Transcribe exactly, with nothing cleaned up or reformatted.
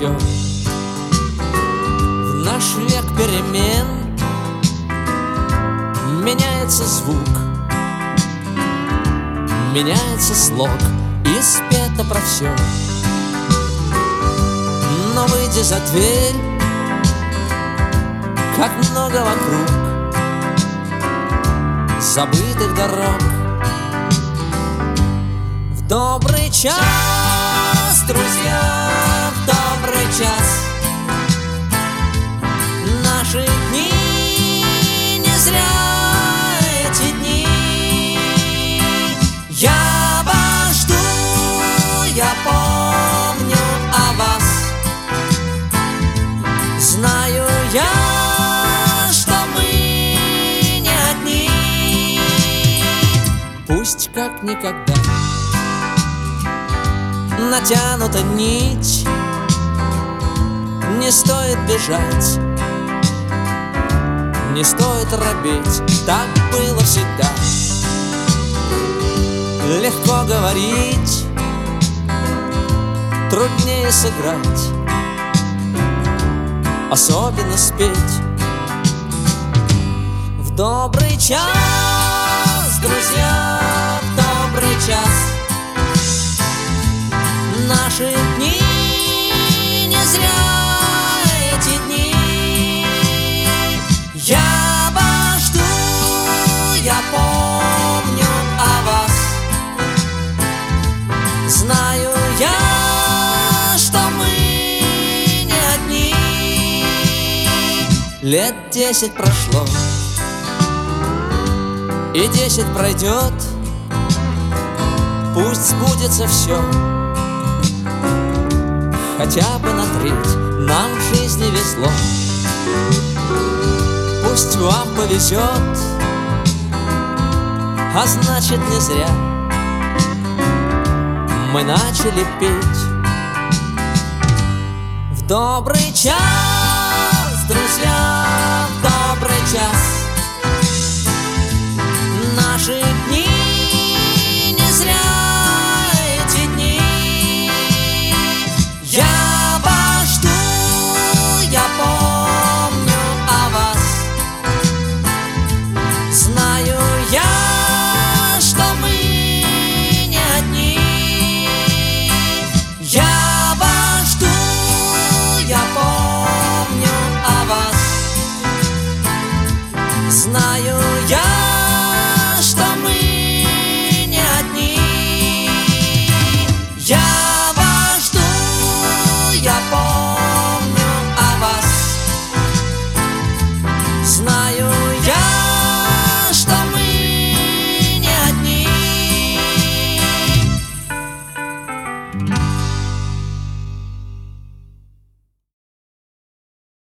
все. В наш век перемен меняется звук, меняется слог, и спето про все. Но выйди за дверь, как много вокруг забытых дорог. В добрый час, друзья, в добрый час. Наши дни не зря эти дни. Я вас жду, я помню о вас. Знаю я, что мы не одни. Пусть как никогда натянута нить, не стоит бежать, не стоит робеть. Так было всегда. Легко говорить, труднее сыграть, особенно спеть. В добрый час, друзья, в добрый час. Наши дни не зря эти дни. Я вас жду, я помню о вас. Знаю я, что мы не одни. Лет десять прошло, и десять пройдет. Пусть сбудется все, хотя бы на треть нам в жизни везло. Пусть вам повезет, а значит не зря мы начали петь. В добрый час, друзья, в добрый час.